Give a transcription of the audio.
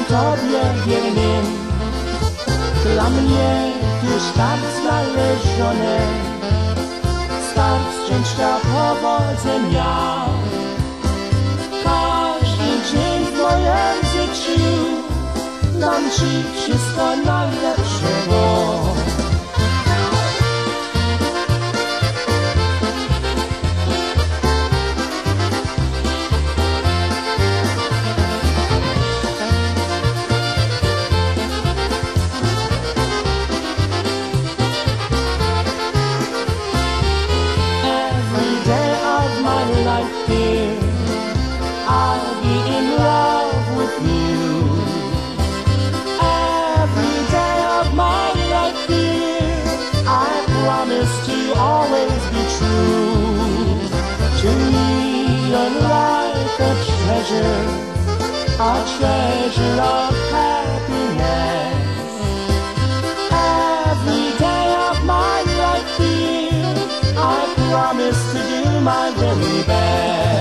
Tobie wiernym. Dla mnie Ty start znaleziony, start szczęścia, powodzenia. Każdy dzień w moim życiu dam Ci wszystko najlepszego. I'll be in love with you. Every day of my life, dear, I promise to always be true. To me, you're like a treasure of happiness. Every day of my life, dear, I promise to do my very best.